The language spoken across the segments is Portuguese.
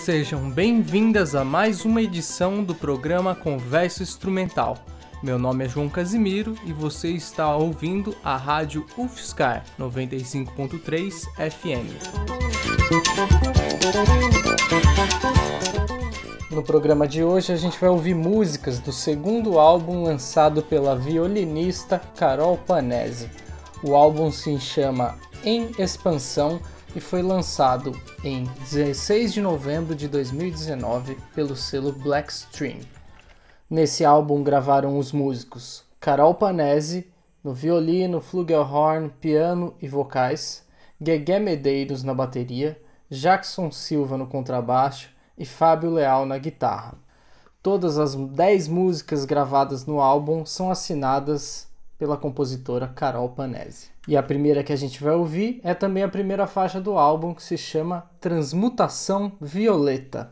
sejam bem-vindas a mais uma edição do programa Conversa Instrumental. Meu nome é João Casimiro e você está ouvindo a rádio UFSCar 95.3 FM. No programa de hoje a gente vai ouvir músicas do segundo álbum lançado pela violinista Carol Panesi. O álbum se chama Em Expansão e foi lançado em 16 de novembro de 2019 pelo selo Blackstream. Nesse álbum gravaram os músicos Carol Panesi no violino, flugelhorn, piano e vocais, Gegé Medeiros na bateria, Jackson Silva no contrabaixo e Fábio Leal na guitarra. Todas as 10 músicas gravadas no álbum são assinadas pela compositora Carol Panesi. E a primeira que a gente vai ouvir é também a primeira faixa do álbum, que se chama Transmutação Violeta.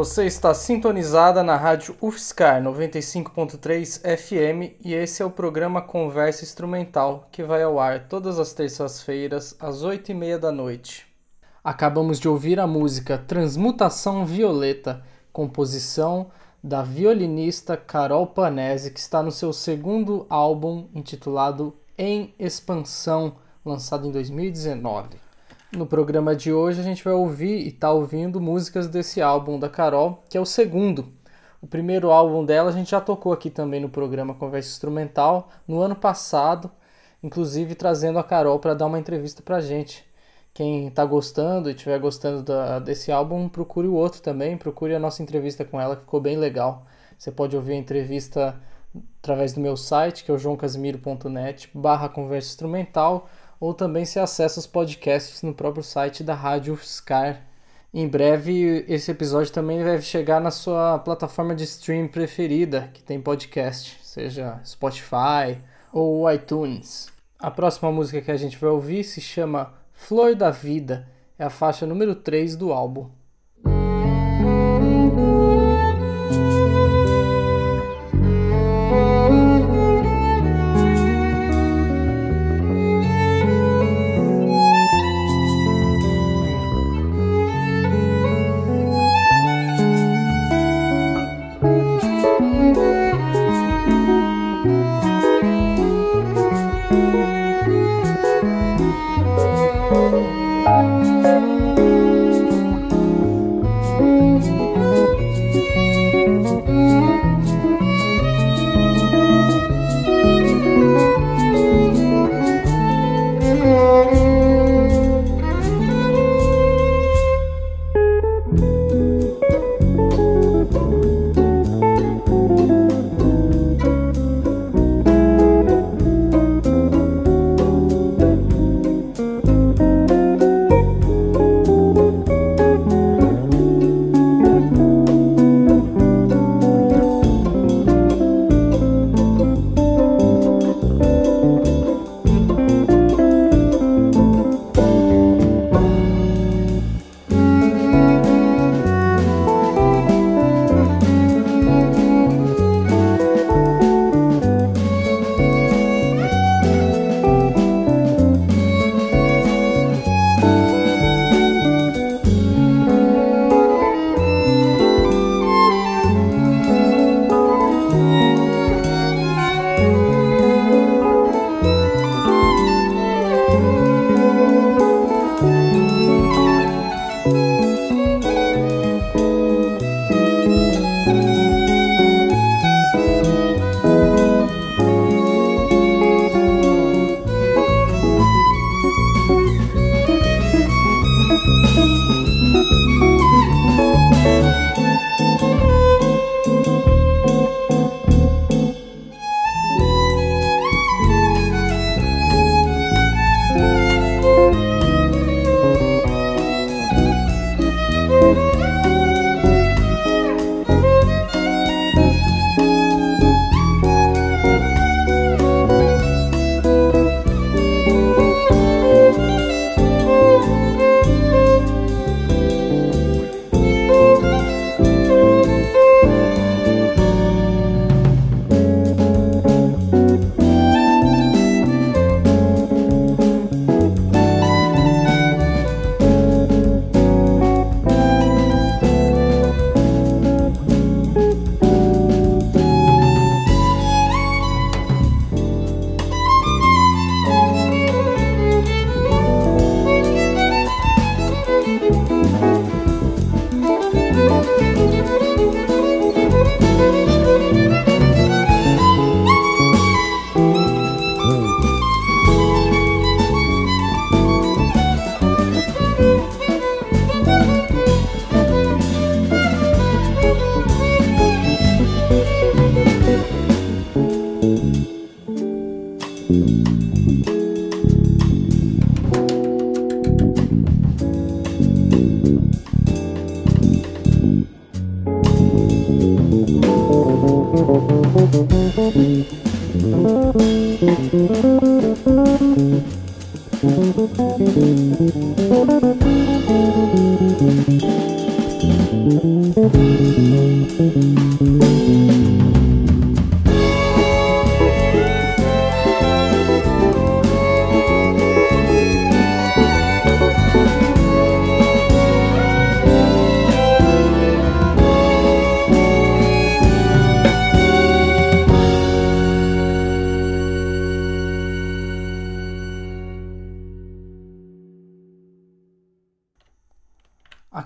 Você está sintonizada na rádio UFSCar 95.3 FM e esse é o programa Conversa Instrumental, que vai ao ar todas as terças-feiras às 8h30 da noite. Acabamos de ouvir a música Transmutação Violeta, composição da violinista Carol Panese, que está no seu segundo álbum intitulado Em Expansão, lançado em 2019. No programa de hoje a gente vai ouvir e está ouvindo músicas desse álbum da Carol, que é o segundo. O primeiro álbum dela a gente já tocou aqui também no programa Conversa Instrumental, no ano passado, inclusive trazendo a Carol para dar uma entrevista pra gente. Quem está gostando e estiver gostando desse álbum, procure o outro também, procure a nossa entrevista com ela, que ficou bem legal. Você pode ouvir a entrevista através do meu site, que é o joaocasimiro.net/conversa instrumental, ou também se acessa os podcasts no próprio site da Rádio UFSCar. Em breve, esse episódio também deve chegar na sua plataforma de stream preferida, que tem podcast, seja Spotify ou iTunes. A próxima música que a gente vai ouvir se chama Flor da Vida, é a faixa número 3 do álbum.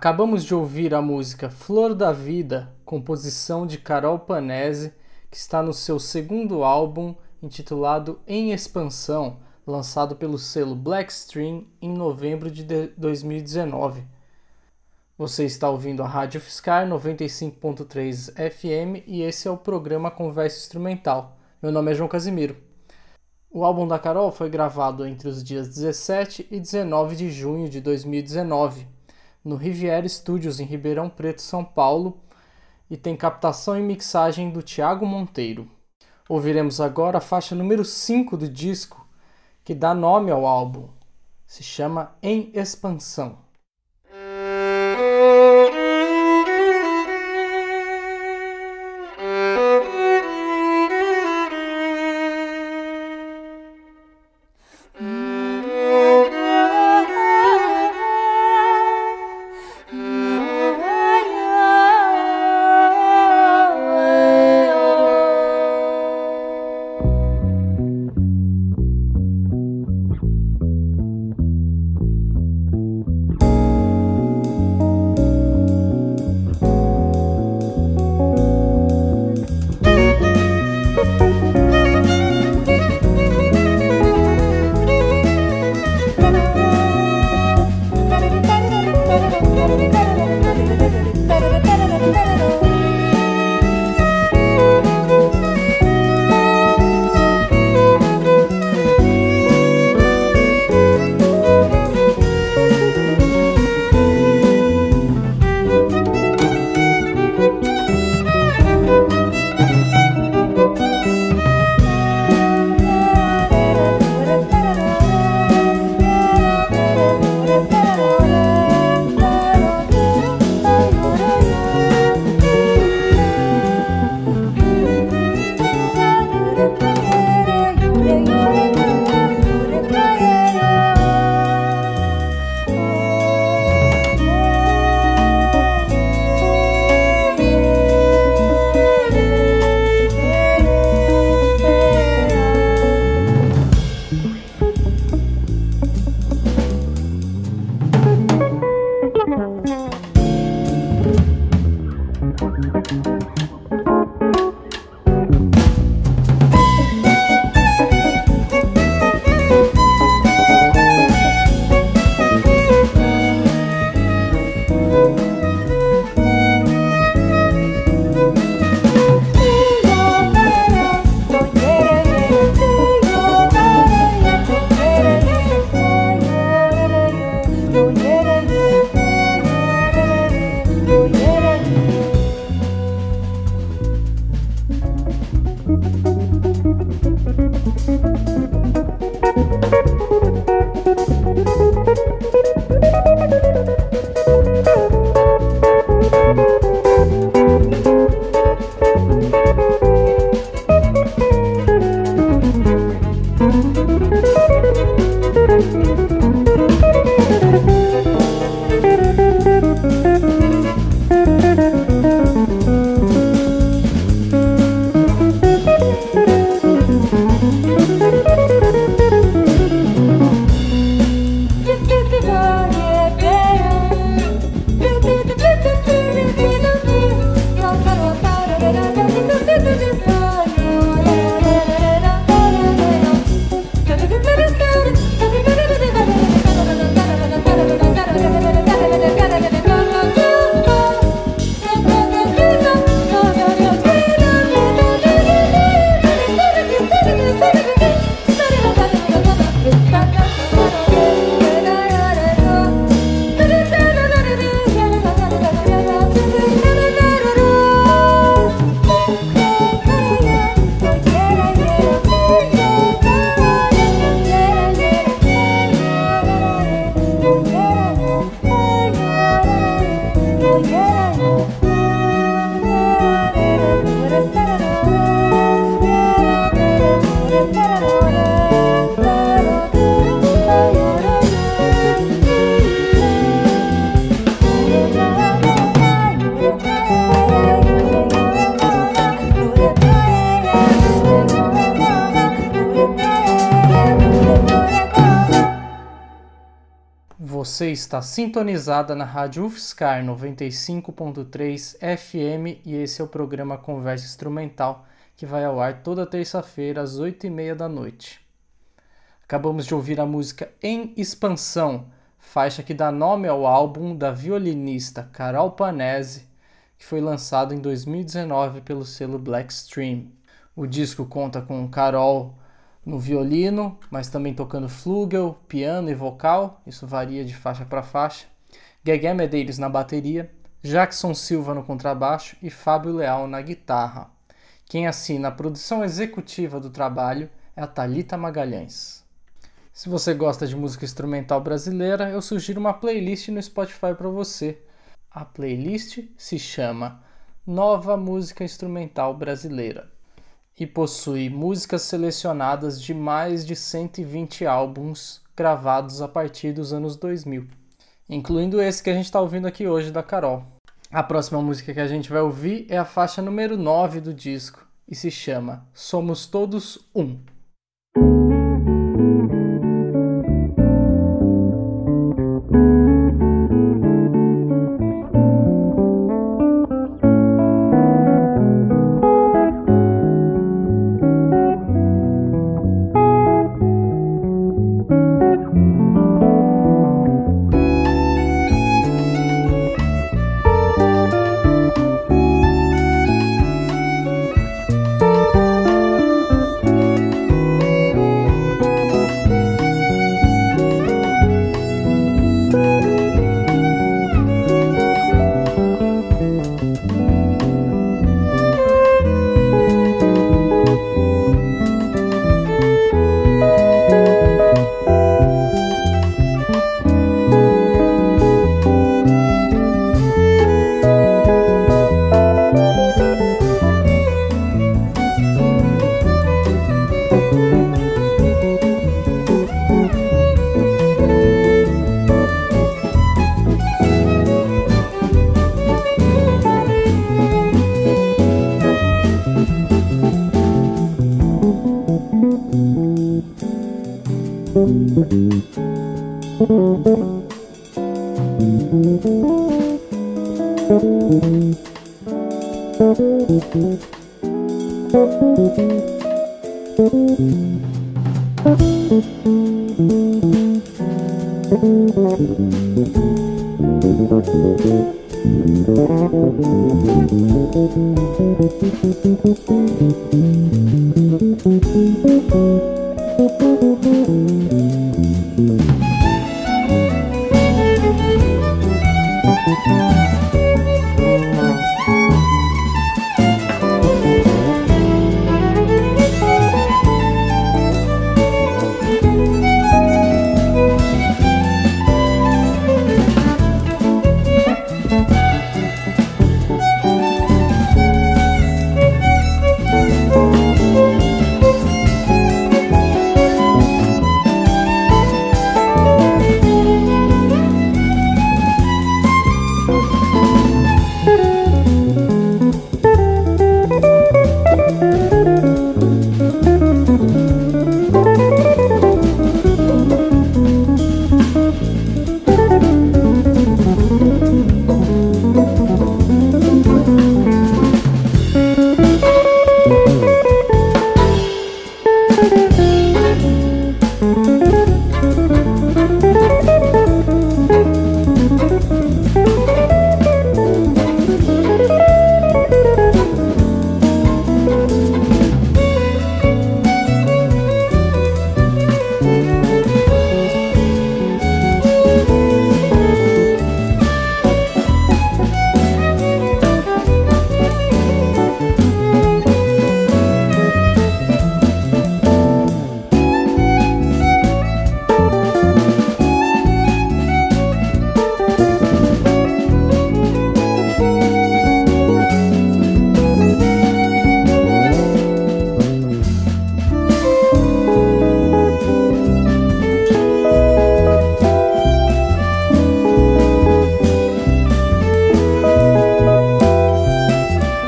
Acabamos de ouvir a música Flor da Vida, composição de Carol Panese, que está no seu segundo álbum, intitulado Em Expansão, lançado pelo selo Blackstream em novembro de 2019. Você está ouvindo a Rádio Fiscar 95.3 FM e esse é o programa Conversa Instrumental. Meu nome é João Casimiro. O álbum da Carol foi gravado entre os dias 17 e 19 de junho de 2019, no Riviera Studios em Ribeirão Preto, São Paulo, e tem captação e mixagem do Thiago Monteiro. Ouviremos agora a faixa número 5 do disco, que dá nome ao álbum. Se chama Em Expansão. Você está sintonizada na Rádio UFSCar 95.3 FM e esse é o programa Conversa Instrumental, que vai ao ar toda terça-feira às 8h30 da noite. Acabamos de ouvir a música Em Expansão, faixa que dá nome ao álbum da violinista Carol Panese, que foi lançado em 2019 pelo selo Blackstream. O disco conta com Carol no violino, mas também tocando flugel, piano e vocal, isso varia de faixa para faixa, Guegué Medeiros na bateria, Jackson Silva no contrabaixo e Fábio Leal na guitarra. Quem assina a produção executiva do trabalho é a Thalita Magalhães. Se você gosta de música instrumental brasileira, eu sugiro uma playlist no Spotify para você. A playlist se chama Nova Música Instrumental Brasileira e possui músicas selecionadas de mais de 120 álbuns gravados a partir dos anos 2000, incluindo esse que a gente está ouvindo aqui hoje da Carol. A próxima música que a gente vai ouvir é a faixa número 9 do disco e se chama Somos Todos Um.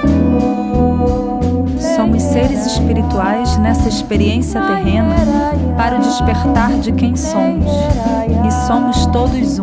Nessa experiência terrena, para o despertar de quem somos, e somos todos um.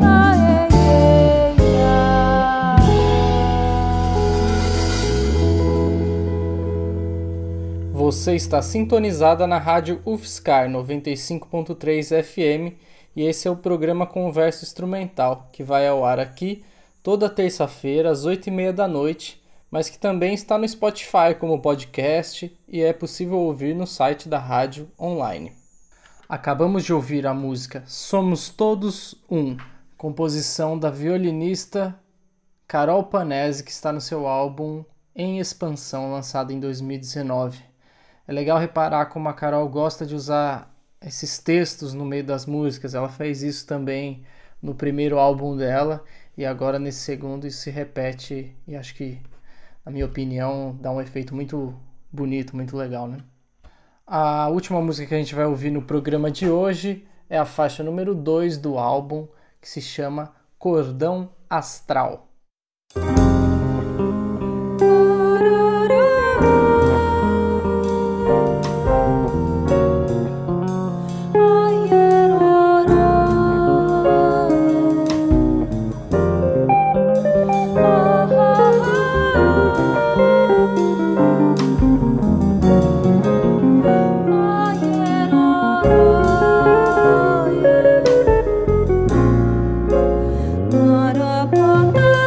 Você está sintonizada na rádio UFSCar 95.3 FM e esse é o programa Conversa Instrumental, que vai ao ar aqui toda terça-feira às 8h30 da noite, mas que também está no Spotify como podcast e é possível ouvir no site da rádio online. Acabamos de ouvir a música Somos Todos Um, composição da violinista Carol Panese, que está no seu álbum Em Expansão, lançado em 2019. É legal reparar como a Carol gosta de usar esses textos no meio das músicas. Ela fez isso também no primeiro álbum dela e agora nesse segundo isso se repete e acho que, na minha opinião, dá um efeito muito bonito, muito legal, né? A última música que a gente vai ouvir no programa de hoje é a faixa número 2 do álbum, que se chama Cordão Astral. Para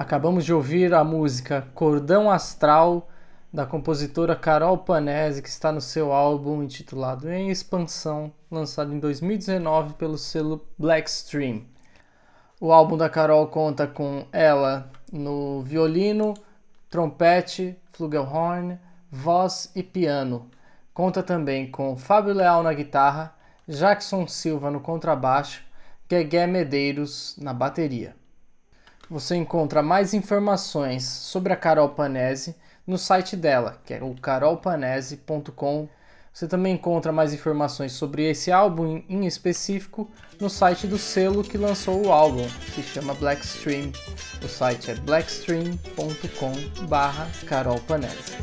Acabamos de ouvir a música Cordão Astral, da compositora Carol Panese, que está no seu álbum intitulado Em Expansão, lançado em 2019 pelo selo Blackstream. O álbum da Carol conta com ela no violino, trompete, flugelhorn, voz e piano. Conta também com Fábio Leal na guitarra, Jackson Silva no contrabaixo, Guegué Medeiros na bateria. Você encontra mais informações sobre a Carol Panese no site dela, que é o carolpanese.com. Você também encontra mais informações sobre esse álbum em específico no site do selo que lançou o álbum, que se chama Blackstream. O site é blackstream.com/carolpanese.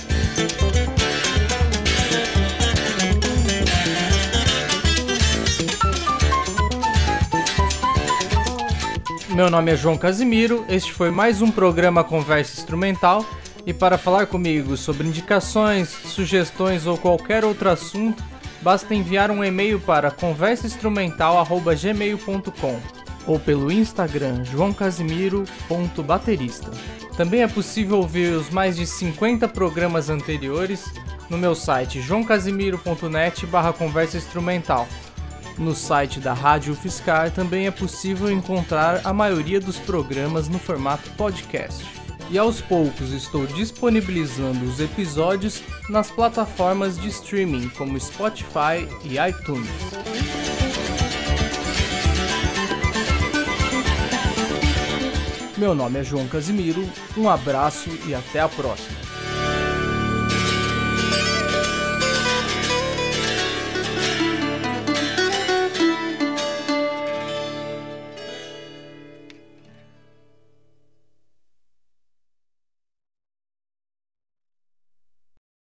Meu nome é João Casimiro, este foi mais um programa Conversa Instrumental. E para falar comigo sobre indicações, sugestões ou qualquer outro assunto, basta enviar um e-mail para conversainstrumental@gmail.com ou pelo Instagram joaocasimiro.baterista. Também é possível ouvir os mais de 50 programas anteriores no meu site joaocasimiro.net/conversa instrumental. No site da Rádio UFSCar também é possível encontrar a maioria dos programas no formato podcast. E aos poucos estou disponibilizando os episódios nas plataformas de streaming como Spotify e iTunes. Meu nome é João Casimiro, um abraço e até a próxima.